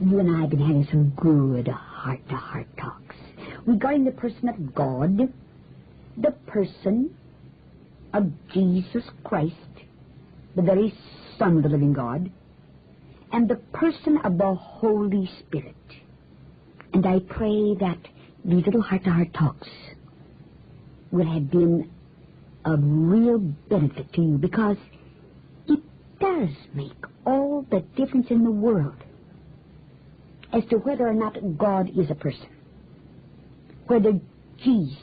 You and I have been having some good heart-to-heart talks regarding the person of God, the person of Jesus Christ, the very Son of the living God, and the person of the Holy Spirit. And I pray that these little heart-to-heart talks will have been of real benefit to you, because it does make all the difference in the world as to whether or not God is a person, whether Jesus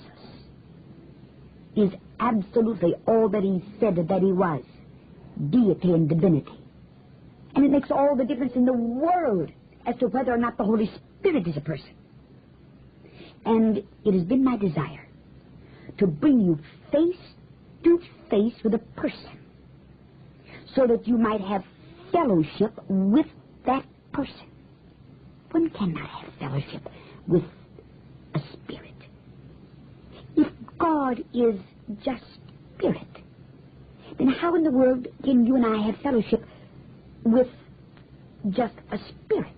is absolutely all that he said that he was, deity and divinity. And it makes all the difference in the world as to whether or not the Holy Spirit is a person. And it has been my desire to bring you face to face with a person, so that you might have fellowship with that person. One cannot have fellowship with a spirit. If God is just spirit, then how in the world can you and I have fellowship with just a spirit?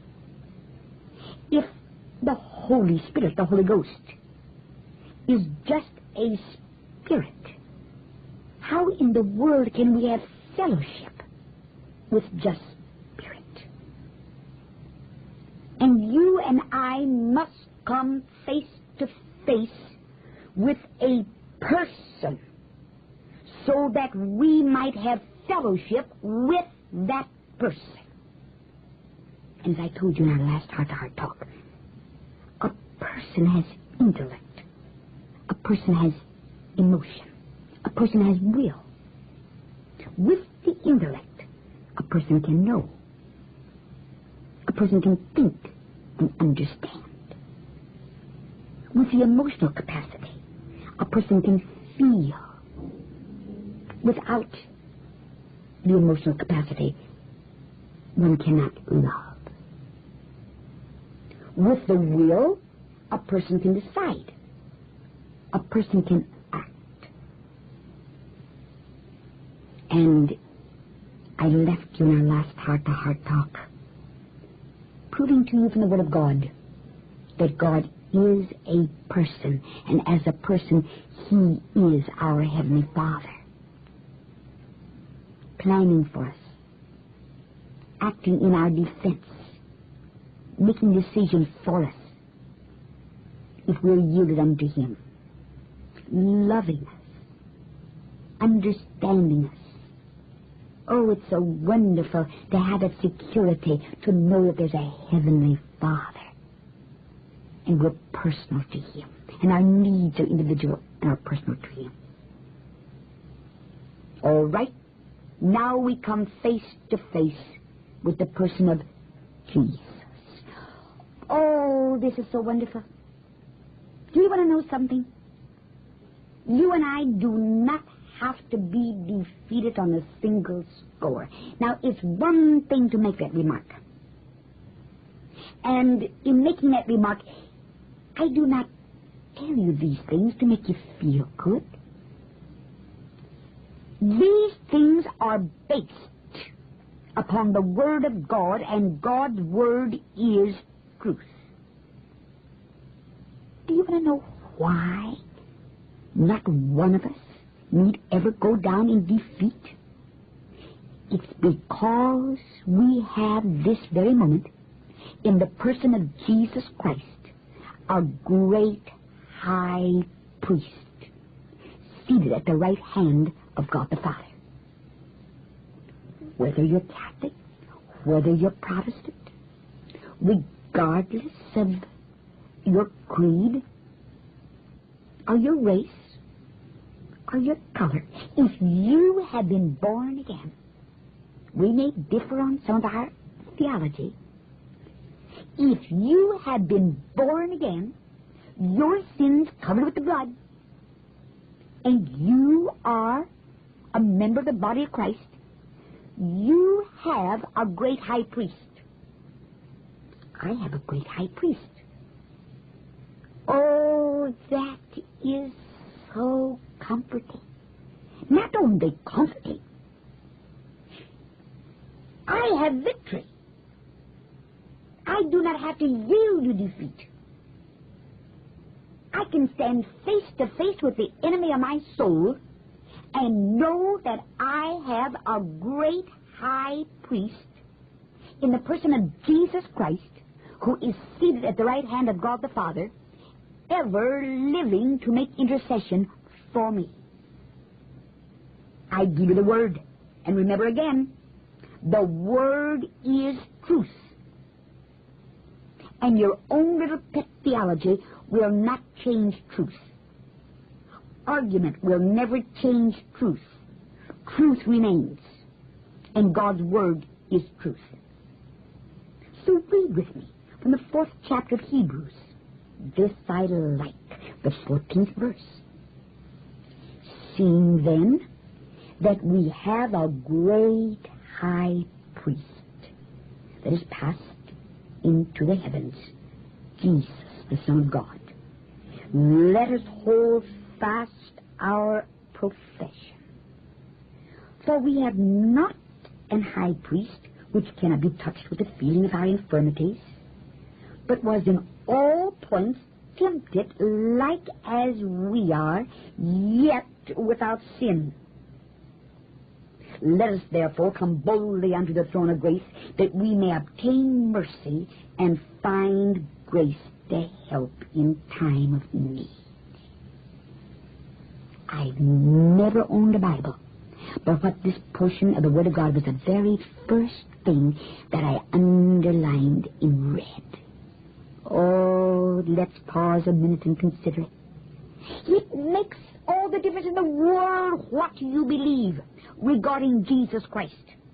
If the Holy Spirit, the Holy Ghost, is just a spirit, how in the world can we have fellowship with just spirit? And you and I must come face to face with a person, so that we might have fellowship with that person. And as I told you in our last heart-to-heart talk, a person has intellect, a person has emotion, a person has will. With the intellect, a person can know, a person can think and understand. With the emotional capacity, a person can feel. Without the emotional capacity, one cannot love. With the will, a person can decide. A person can act. And I left you in our last heart-to-heart talk, proving to you from the Word of God that God is a person, and as a person, He is our Heavenly Father, planning for us, acting in our defense, making decisions for us if we're yielded unto Him, loving us, understanding us. Oh, it's so wonderful to have that security, to know that there's a Heavenly Father, and we're personal to Him, and our needs are individual and are personal to Him. All right, now we come face to face with the person of Jesus. Oh, this is so wonderful. Do you want to know something? You and I do not have to be defeated on a single score. Now, it's one thing to make that remark. And in making that remark, I do not tell you these things to make you feel good. These things are based upon the Word of God, and God's Word is truth. Do you want to know why not one of us need ever go down in defeat? It's because we have this very moment, in the person of Jesus Christ, a great high priest, seated at the right hand of God the Father. Whether you're Catholic, whether you're Protestant, regardless of your creed, or your race, or your color, if you have been born again, we may differ on some of our theology. If you have been born again, your sins covered with the blood, and you are a member of the body of Christ, you have a great high priest. I have a great high priest. Oh, that is so comforting. Not only comforting, I have victory. I do not have to yield to defeat. I can stand face to face with the enemy of my soul and know that I have a great high priest in the person of Jesus Christ, who is seated at the right hand of God the Father, ever living to make intercession for me. I give you the Word. And remember again, the Word is truth. And your own little pet theology will not change truth. Argument will never change truth. Truth remains. And God's Word is truth. So read with me from the 4th chapter of Hebrews. This I like, the 14th verse. Seeing then that we have a great high priest that is passed into the heavens, Jesus, the Son of God, let us hold fast our profession. For we have not an high priest which cannot be touched with the feeling of our infirmities, but was in all points tempted like as we are, yet without sin. Let us therefore come boldly unto the throne of grace, that we may obtain mercy and find grace to help in time of need. I've never owned a Bible, but what this portion of the Word of God was the very first thing that I underlined in red. Oh, let's pause a minute and consider it. It makes all the difference in the world what you believe regarding Jesus Christ.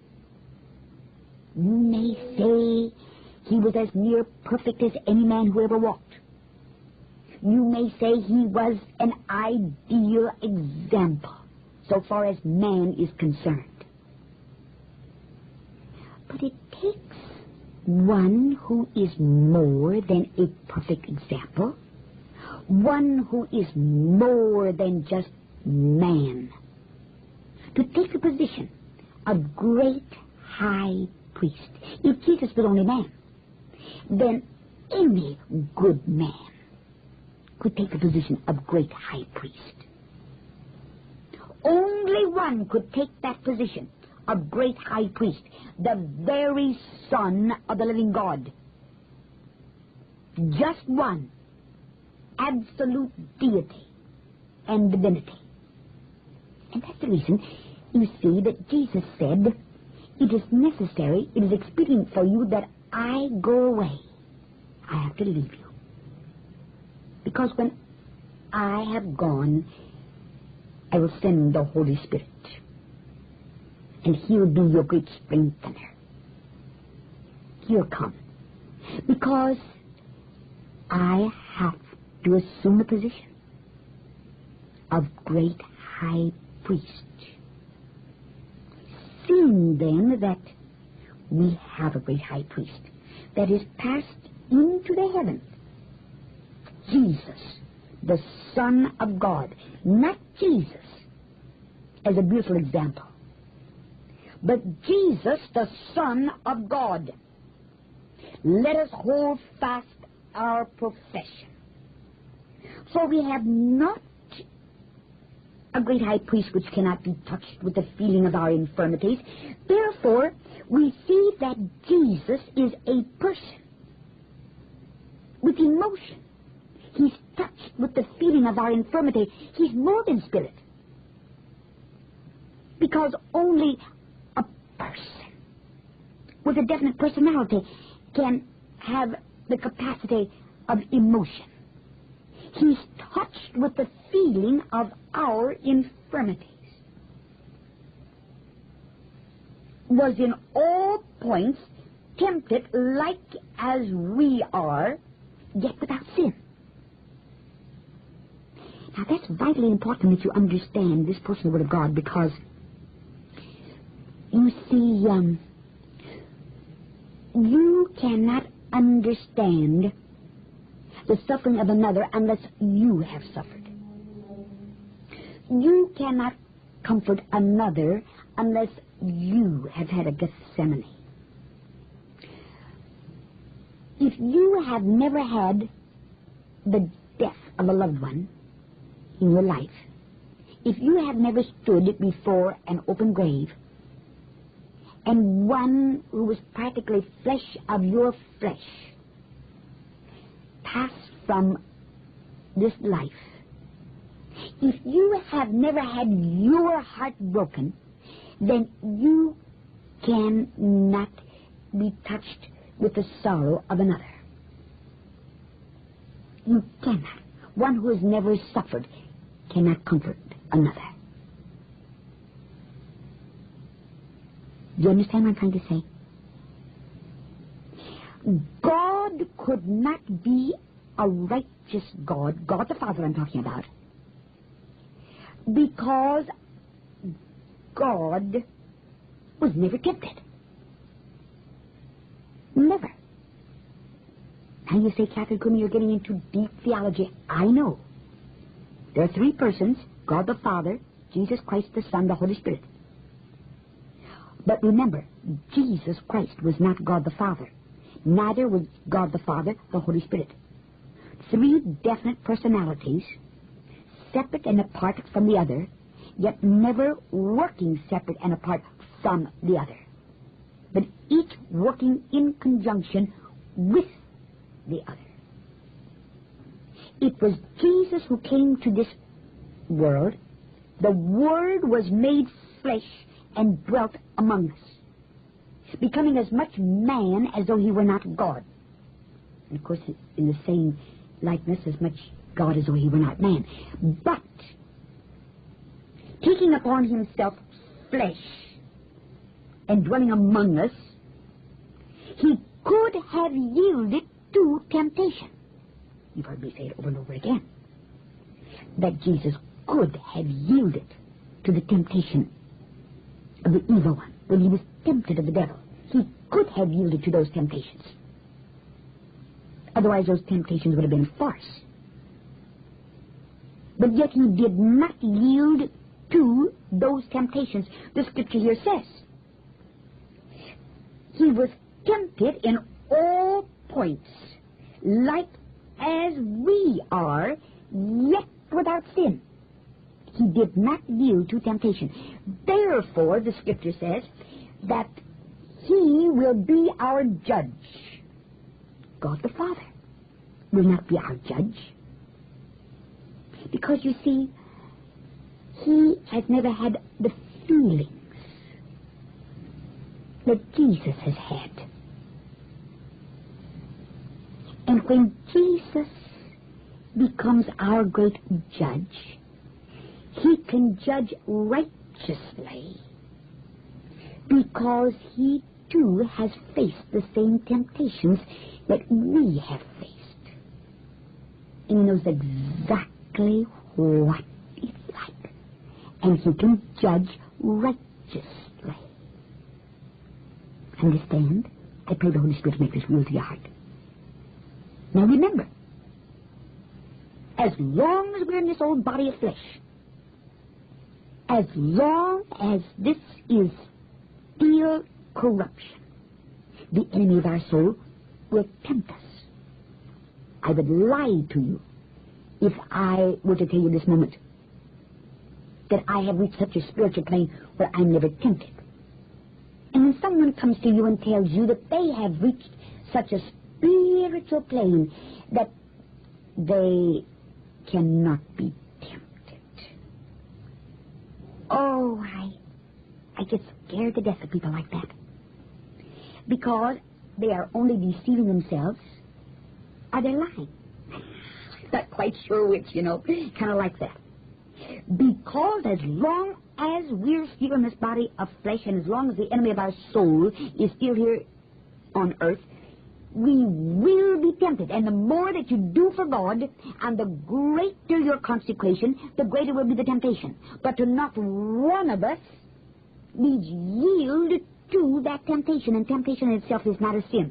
You may say he was as near perfect as any man who ever walked. You may say he was an ideal example so far as man is concerned. But it takes one who is more than a perfect example, one who is more than just man, to take the position of great high priest. If Jesus was only man, then any good man could take the position of great high priest. Only one could take that position of great high priest, the very Son of the living God. Just one. Absolute deity and divinity. And that's the reason, you see, that Jesus said, it is necessary, it is expedient for you that I go away. I have to leave you. Because when I have gone, I will send the Holy Spirit. And he'll be your great strengthener. He'll come. Because I have to assume the position of great high priest. Seeing then that we have a great high priest that is passed into the heavens, Jesus, the Son of God, not Jesus as a beautiful example, but Jesus, the Son of God. Let us hold fast our profession. For we have not a great high priest which cannot be touched with the feeling of our infirmities. Therefore, we see that Jesus is a person with emotion. He's touched with the feeling of our infirmity. He's more than spirit. Because only a person with a definite personality can have the capacity of emotion. He's touched with the feeling of our infirmities. Was in all points tempted like as we are, yet without sin. Now that's vitally important that you understand this portion of the Word of God, because you see, you cannot understand the suffering of another unless you have suffered. You cannot comfort another unless you have had a Gethsemane. If you have never had the death of a loved one in your life, if you have never stood before an open grave, and one who was practically flesh of your flesh passed from this life, if you have never had your heart broken, then you cannot be touched with the sorrow of another. You cannot. One who has never suffered cannot comfort another. Do you understand what I'm trying to say? God could not be a righteous God, God the Father I'm talking about, because God was never tempted. Never. Now you say, Catherine Cooney, you're getting into deep theology. I know. There are three persons, God the Father, Jesus Christ the Son, the Holy Spirit. But remember, Jesus Christ was not God the Father. Neither was God the Father, the Holy Spirit. Three definite personalities, separate and apart from the other, yet never working separate and apart from the other, but each working in conjunction with the other. It was Jesus who came to this world. The Word was made flesh and dwelt among us, becoming as much man as though he were not God. And of course, in the same likeness, as much God as though he were not man. But, taking upon himself flesh and dwelling among us, he could have yielded to temptation. You've heard me say it over and over again. That Jesus could have yielded to the temptation of the evil one. When he was tempted of the devil, he could have yielded to those temptations. Otherwise, those temptations would have been a farce. But yet he did not yield to those temptations. The scripture here says, he was tempted in all points, like as we are, yet without sin. He did not yield to temptation. Therefore, the scripture says that he will be our judge. God the Father will not be our judge. Because, you see, he has never had the feelings that Jesus has had. And when Jesus becomes our great judge, he can judge righteously because he too has faced the same temptations that we have faced. And he knows exactly what it's like. And he can judge righteously. Understand? I pray the Holy Spirit to make this real to your heart. Now remember, as long as we're in this old body of flesh, as long as this is still corruption, the enemy of our soul will tempt us. I would lie to you if I were to tell you this moment that I have reached such a spiritual plane where I'm never tempted. And when someone comes to you and tells you that they have reached such a spiritual plane that they cannot be tempted, oh, I get scared to death of people like that. Because they are only deceiving themselves, or they're lying. Not quite sure which, kind of like that. Because as long as we're still in this body of flesh, and as long as the enemy of our soul is still here on earth, we will be tempted. And the more that you do for God, and the greater your consecration, the greater will be the temptation. But to not one of us needs yield to that temptation, and temptation itself is not a sin.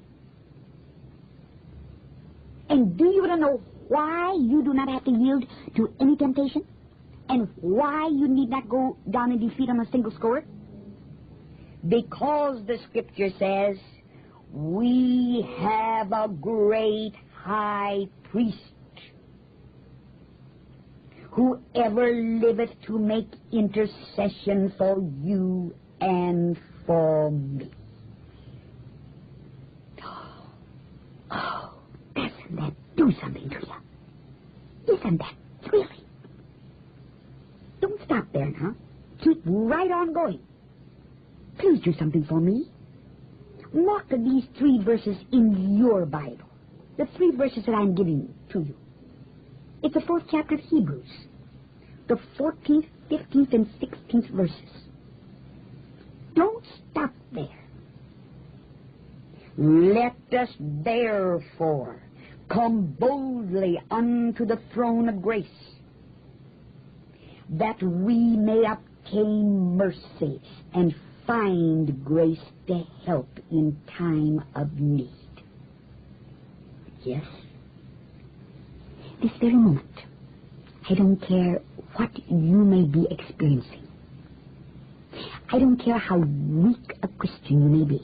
And do you want to know why you do not have to yield to any temptation? And why you need not go down in defeat on a single score? Because the scripture says, we have have a great high priest, who ever liveth to make intercession for you and for me. Oh, doesn't that do something to you? Isn't that thrilling? Don't stop there now. Keep right on going. Please do something for me. Mark these 3 verses in your Bible. The 3 verses that I'm giving to you. It's the 4th chapter of Hebrews. The 14th, 15th, and 16th verses. Don't stop there. Let us therefore come boldly unto the throne of grace, that we may obtain mercy and find grace to help in time of need. Yes, this very moment, I don't care what you may be experiencing. I don't care how weak a Christian you may be.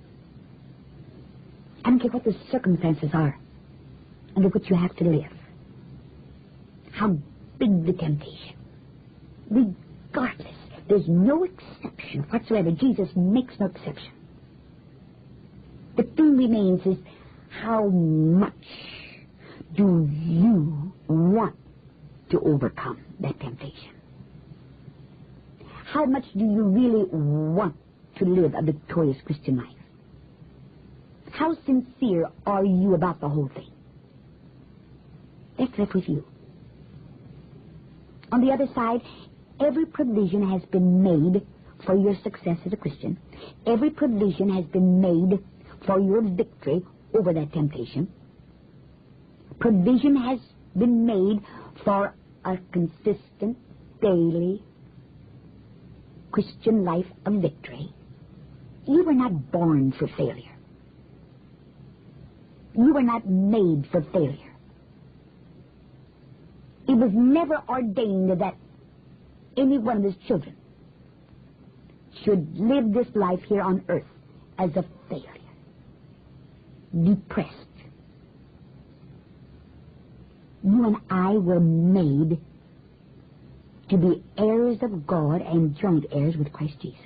I don't care what the circumstances are under which you have to live. How big the temptation. Regardless, there's no exception whatsoever. Jesus makes no exception. The thing remains is, how much do you want to overcome that temptation? How much do you really want to live a victorious Christian life? How sincere are you about the whole thing? That's left with you. On the other side, every provision has been made for your success as a Christian. Every provision has been made for your victory over that temptation. Provision has been made for a consistent, daily Christian life of victory. You were not born for failure. You were not made for failure. It was never ordained that any one of his children should live this life here on earth as a failure, depressed. You and I were made to be heirs of God and joint heirs with Christ Jesus.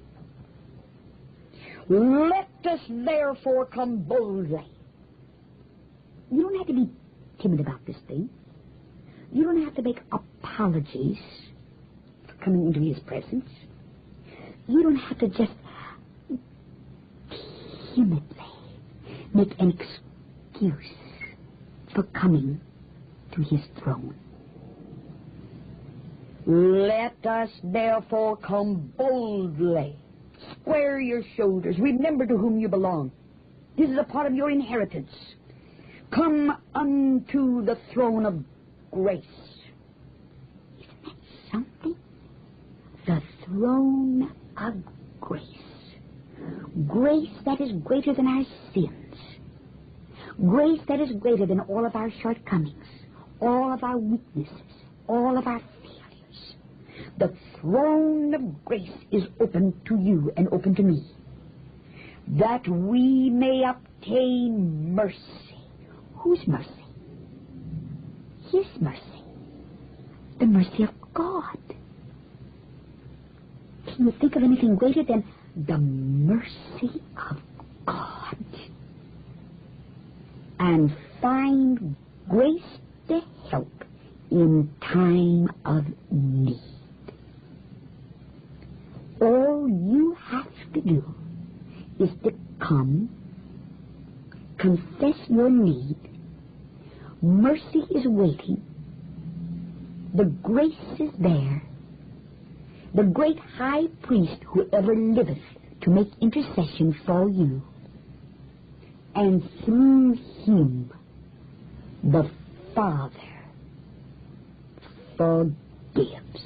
Let us therefore come boldly. You don't have to be timid about this thing. You don't have to make apologies for coming into his presence. You don't have to just timidly make an excuse for coming to his throne. Let us therefore come boldly. Square your shoulders. Remember to whom you belong. This is a part of your inheritance. Come unto the throne of grace. Isn't that something? The throne of grace. Grace that is greater than our sins. Grace that is greater than all of our shortcomings, all of our weaknesses, all of our failures. The throne of grace is open to you and open to me, that we may obtain mercy. Whose mercy? His mercy. The mercy of God. Can you think of anything greater than the mercy of God? And find grace to help in time of need. All you have to do is to come, confess your need. Mercy is waiting. The grace is there. The great high priest who ever liveth to make intercession for you. And through him, the Father forgives.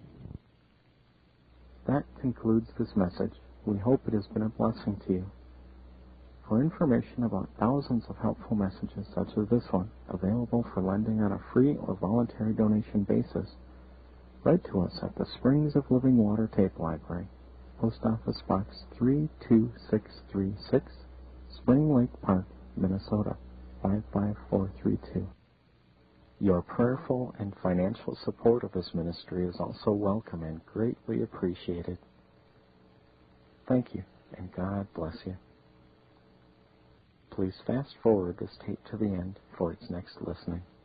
That concludes this message. We hope it has been a blessing to you. For information about thousands of helpful messages such as this one, available for lending on a free or voluntary donation basis, write to us at the Springs of Living Water Tape Library, Post Office Box 32636, Spring Lake Park, Minnesota 55432. Your prayerful and financial support of this ministry is also welcome and greatly appreciated. Thank you, and God bless you. Please fast forward this tape to the end for its next listening.